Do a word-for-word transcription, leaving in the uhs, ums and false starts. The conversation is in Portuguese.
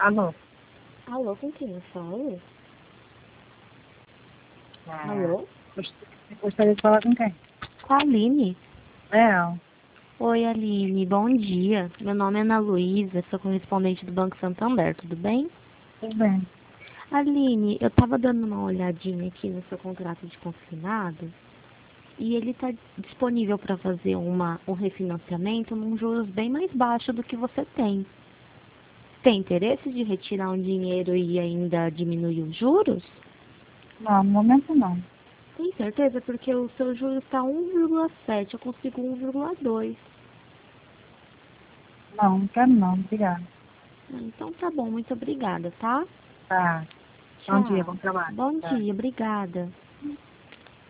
Alô? Alô, com quem eu falo? Ah, Alô? gost- gostaria de falar com quem? Com a Aline. É, Oi, Aline, bom dia. Meu nome é Ana Luísa, sou correspondente do Banco Santander, tudo bem? tudo bem. Aline, eu tava dando uma olhadinha aqui no seu contrato de consignado e ele tá disponível para fazer uma, um refinanciamento num juros bem mais baixo do que você tem. Tem interesse de retirar um dinheiro e ainda diminuir os juros? Não, no momento não. Tem certeza? Porque o seu juros está um vírgula sete, eu consigo um vírgula dois. Não, não quero não, obrigada. Ah, então tá bom, muito obrigada, tá? Tá, bom dia, Tchau. bom trabalho. Bom Tá. dia, obrigada.